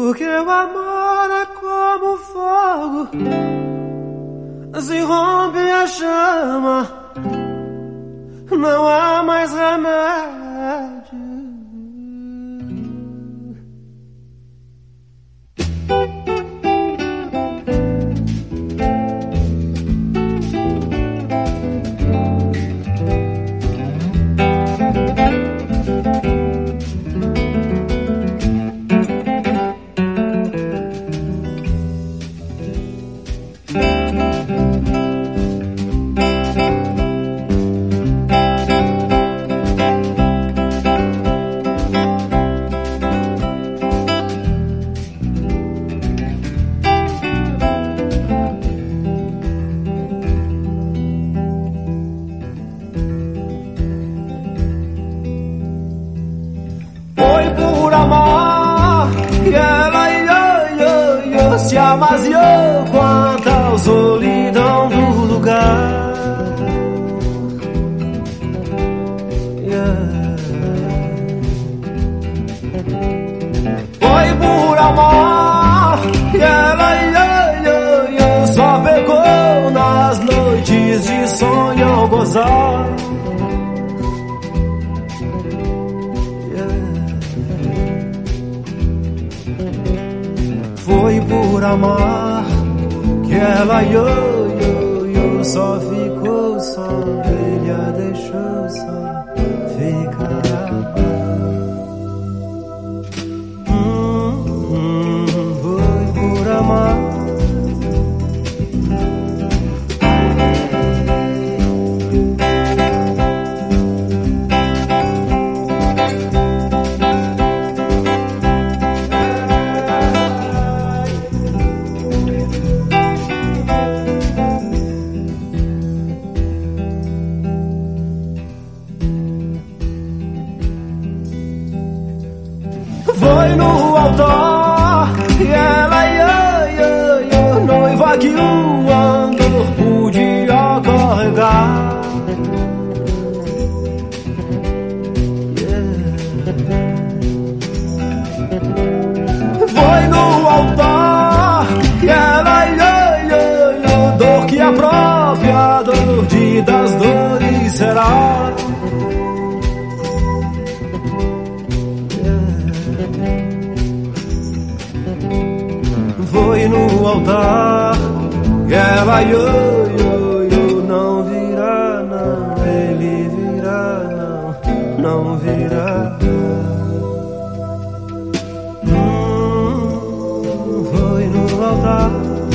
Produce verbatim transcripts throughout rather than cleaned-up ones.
Porque o amor é como fogo, se rompe a chama, não há mais remédio. Foi por amar que ela ia, ia, ia, se amaziou quanta solidão do lugar. Yeah. Foi por amar que ela ia, ia, ia, só pecou nas noites de sonho ao gozar. Foi por amar que ela yo, yo, yo, só ficou só, ele a deixou só ficar. Hum, hum, foi por amar. Foi no altar e ela ia, ia, ia, noiva que o andor podia carregar. Yeah. Foi no altar e ela ia, ia, ia, dor que a própria dor de das dores será. Foi no altar e ela yo, yo, yo, não virá, não, ele virá, não, não virá. Hum, foi no altar.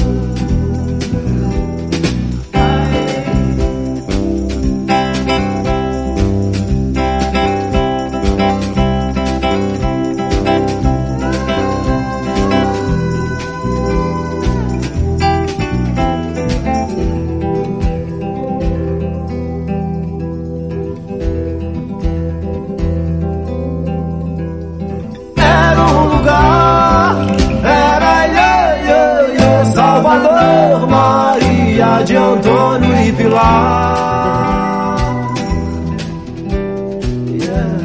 Salvador, Maria de Antônio e Pilar. Yeah.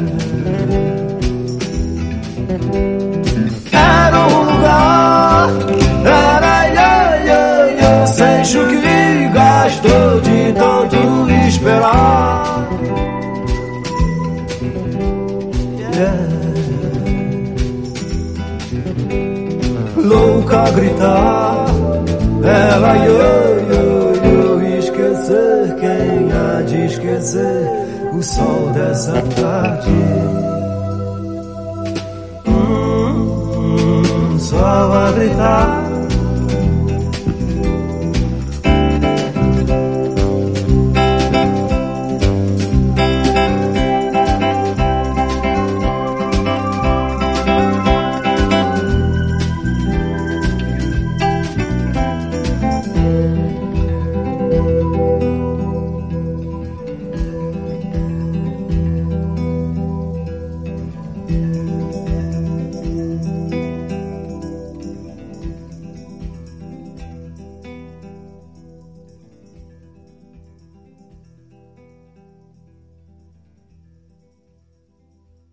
Era um lugar, era yeah, yeah, yeah, Seixo que gastou de tanto esperar. Yeah. Louca a gritar, ela yo, yo, yo, esquecer quem há de esquecer o sol dessa tarde. Hum, hum, só a gritar.